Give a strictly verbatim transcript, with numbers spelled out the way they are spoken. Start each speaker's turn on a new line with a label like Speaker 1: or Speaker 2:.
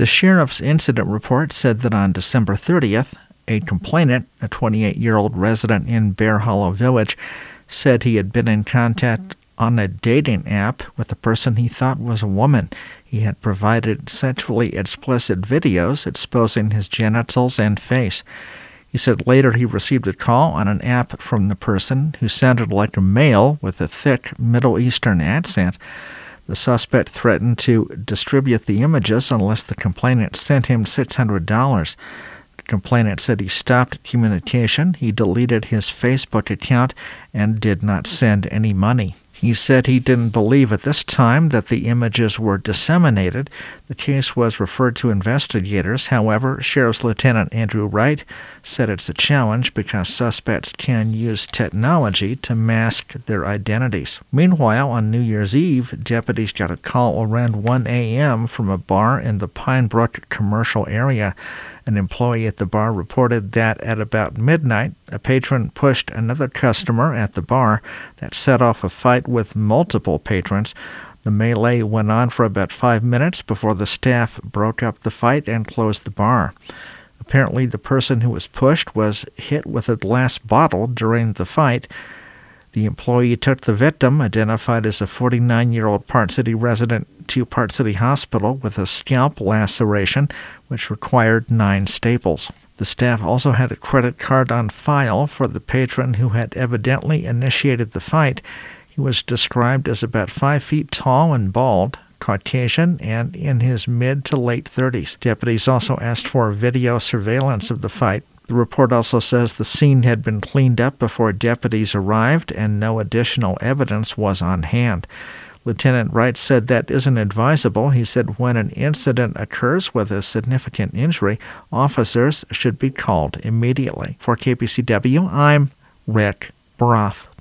Speaker 1: The sheriff's incident report said that on December thirtieth, a complainant, a twenty-eight-year-old resident in Bear Hollow Village, said he had been in contact on a dating app with a person he thought was a woman. He had provided sexually explicit videos exposing his genitals and face. He said later he received a call on an app from the person who sounded like a male with a thick Middle Eastern accent. The suspect threatened to distribute the images unless the complainant sent him six hundred dollars. The complainant said he stopped communication, he deleted his Facebook account, and did not send any money. He said he didn't believe at this time that the images were disseminated. The case was referred to investigators. However, Sheriff's Lieutenant Andrew Wright said it's a challenge because suspects can use technology to mask their identities. Meanwhile, on New Year's Eve, deputies got a call around one a.m. from a bar in the Pine Brook commercial area. An employee at the bar reported that at about midnight, a patron pushed another customer at the bar. That set off a fight with multiple patrons. The melee went on for about five minutes before the staff broke up the fight and closed the bar. Apparently, the person who was pushed was hit with a glass bottle during the fight. The employee took the victim, identified as a forty-nine-year-old Park City resident, to Park City Hospital with a scalp laceration, which required nine staples. The staff also had a credit card on file for the patron who had evidently initiated the fight. He was described as about five feet tall and bald, Caucasian, and in his mid to late thirties. Deputies also asked for video surveillance of the fight. The report also says the scene had been cleaned up before deputies arrived and no additional evidence was on hand. Lieutenant Wright said that isn't advisable. He said when an incident occurs with a significant injury, officers should be called immediately. For K P C W, I'm Rick Broth.